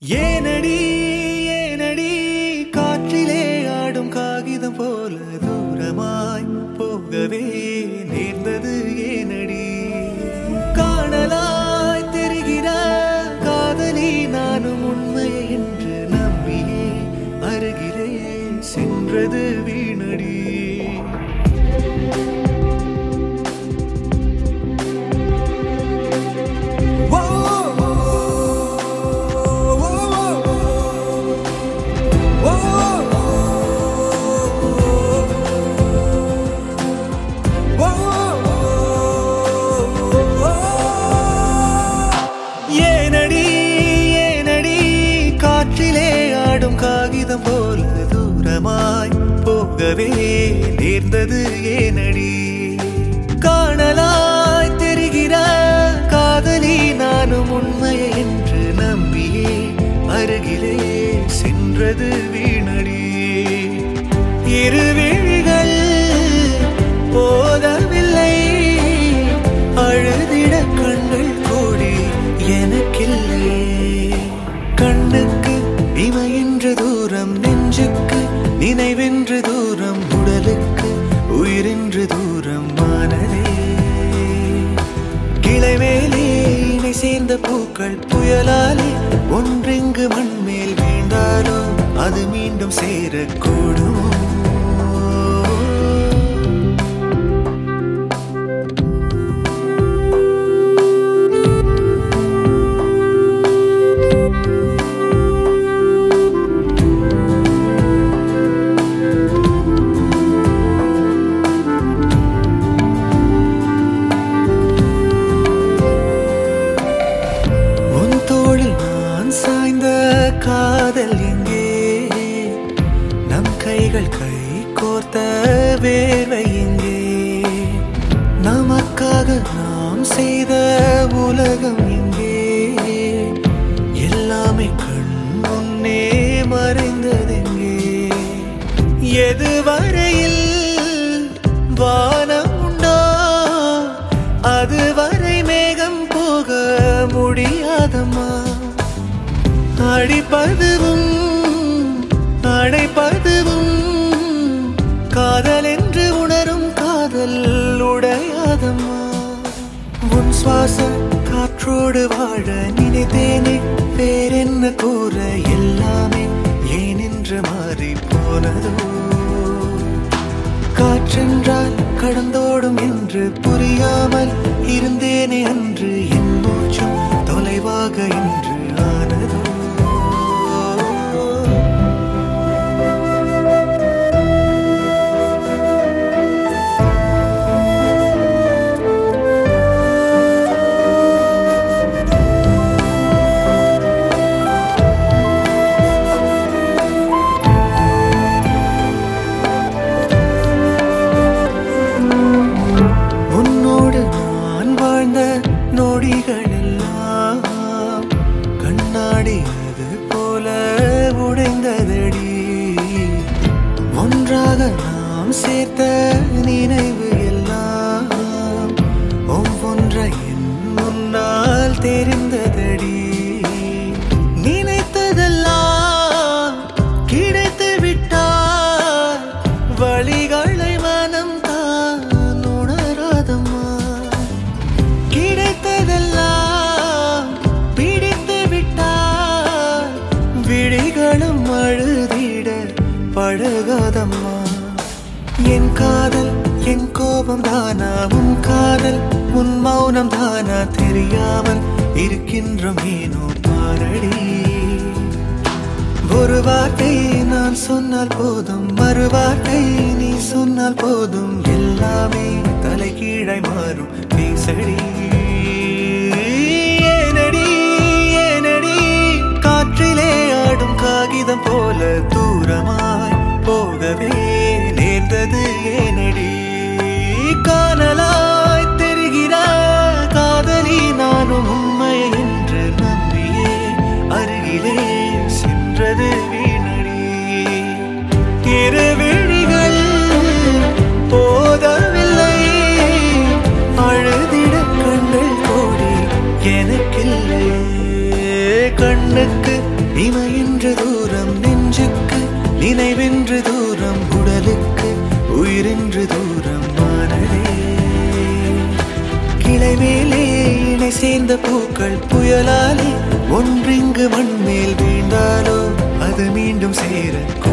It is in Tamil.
ஏனடி ஏனடி காற்றிலே ஆடும் காகிதம் போல தூரமாய் போகவே நேர்ந்தது ஏனடி காணலாய் தெரிகிற காதலி நானும் உண்மை என்று நம்பியே அருகிலே சென்றது வீணடி காகிதம் போல தூரமாய் போகவே நேர்ந்தது ஏனடி காணலாய் தெரிகிற காதலி நானும் உண்மை என்று நம்பியே அருகிலே சென்றது வீணடி இருவிழிகள் போதவில்லை அழுதிட கண்கள் கூடி எனக்கில்லை கண்ணுக்கு இமையின்ற தூரம் நெஞ்சுக்கு நினைவென்று தூரம் உடலுக்கு உயிரின்று தூரம் மானதே கிளை மேலே இணை சேர்ந்த பூக்கள் புயலாலே ஒன்றெங்கு மண்மேல் வீழ்ந்தாலோ அது மீண்டும் சேரக்கூடும் காதல் எங்கே நம் கைகள் கை கோர்த்த வேர்வை எங்கே நமக்காக நாம் செய்த உலகம் எங்கே எல்லாமே கண் முன்னே மறைந்ததெங்கே எதுவரையில் வானம் உண்டோ அதுவரை மேகம் போக முடியாதம்மா அடிப்பதுவும் அடைப்பதுவும் காதல் என்று உணரும் காதல் உடையாதம்மா உன் சுவாசம் காற்றோடு வாழ நினைத்தேனே வேறென்ன கூற எல்லாமே ஏனென்று மாறி போனதோ காற்றென்றால் கடந்தோடும் என்று புரியாமல் இருந்தேனே அன்று என் மூச்சும் தொலைவாக இன்று ஆனதோ நொடிகளெல்லாம் கண்ணாடியது போல உடைந்ததடி ஒன்றாக நாம் சேர்த்த நினைவு எல்லாம் ஒவ்வொன்றை என் முன்னால் தெரிந்ததடி நினைத்ததெல்லாம் கிடைத்து விட்டால் வழிகளை மனம் தான் உணராதம்மா பிடித்து விட்டால் விழிகளும் அழுதிட பழகாதம்மா என் காதல் என் கோபம் தானா உன் காதல் உன் மௌனம் தானா தெரியாமல் இருக்கின்றோம் ஏனோ பாரடி ஒரு வார்த்தை நான் சொன்னால் போதும் மறு வார்த்தை நீ சொன்னால் போதும் எல்லாமே தலைகீழாய் மாறும் பேசடி காற்றிலே ஆடும் காகிதம் போல தூரமாய் போகவே நேர்ந்தது ஏனடி காணலாய் தெரிகிற காதலி நானும் உண்மை என்று நம்பியே அருகிலே சென்றது வீணடி இருவிழிகள் போதவில்லை அழுதிட கண்கள் கோடி எனக்கில்லை கண்ணு கண்ணுக்கு இமையின்று தூரம், நெஞ்சுக்கு நினைவென்று தூரம், உடலுக்கு உயிரின்று தூரம் ஆனதே. கிளை மேலே இணை சேர்ந்த பூக்கள் புயலாலே ஒன்றிங்கு மண்மேல் வீழ்ந்தாலோ அது மீண்டும் சேர